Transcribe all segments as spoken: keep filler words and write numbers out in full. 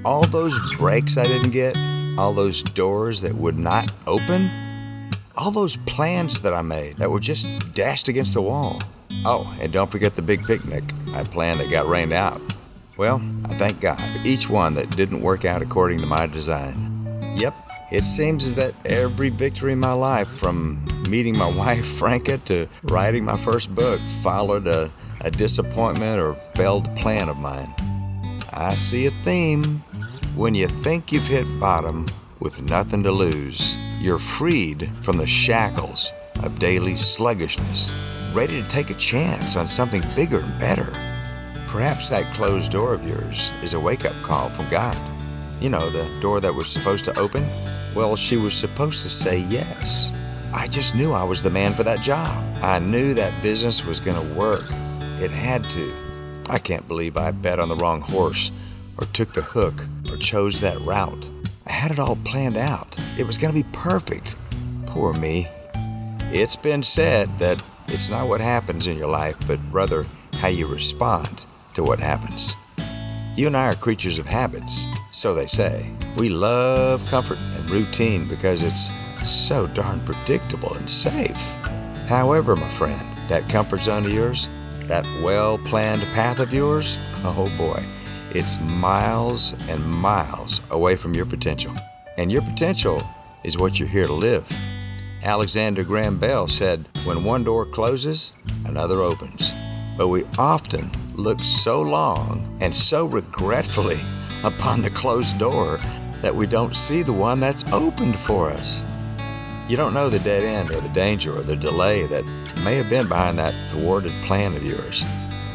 All those breaks I didn't get, all those doors that would not open, all those plans that I made that were just dashed against the wall. Oh, and don't forget the big picnic I planned that got rained out. Well, I thank God for each one that didn't work out according to my design. Yep, it seems as that every victory in my life, from meeting my wife Franca to writing my first book, followed a, a disappointment or failed plan of mine. I see a theme. When you think you've hit bottom with nothing to lose, you're freed from the shackles of daily sluggishness, ready to take a chance on something bigger and better. Perhaps that closed door of yours is a wake-up call from God. You know, the door that was supposed to open? Well, she was supposed to say yes. I just knew I was the man for that job. I knew that business was going to work. It had to. I can't believe I bet on the wrong horse, or took the hook, or chose that route. I had it all planned out. It was going to be perfect. Poor me. It's been said that it's not what happens in your life, but rather how you respond to what happens. You and I are creatures of habits, so they say. We love comfort and routine because it's so darn predictable and safe. However, my friend, that comfort zone of yours, that well-planned path of yours, oh boy, it's miles and miles away from your potential. And your potential is what you're here to live. Alexander Graham Bell said, when one door closes, another opens. But we often look so long and so regretfully upon the closed door that we don't see the one that's opened for us. You don't know the dead end or the danger or the delay that may have been behind that thwarted plan of yours.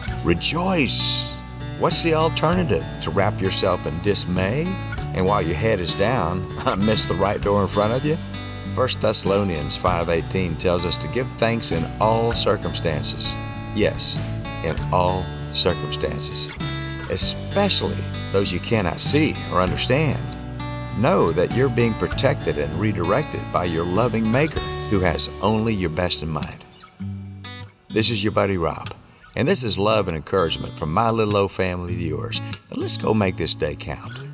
Rejoice! What's the alternative? To wrap yourself in dismay and while your head is down, miss the right door in front of you? First Thessalonians five eighteen tells us to give thanks in all circumstances. Yes, in all circumstances, especially those you cannot see or understand. Know that you're being protected and redirected by your loving Maker, who has only your best in mind. This is your buddy Rob, and this is love and encouragement from my little old family to yours. Now let's go make this day count.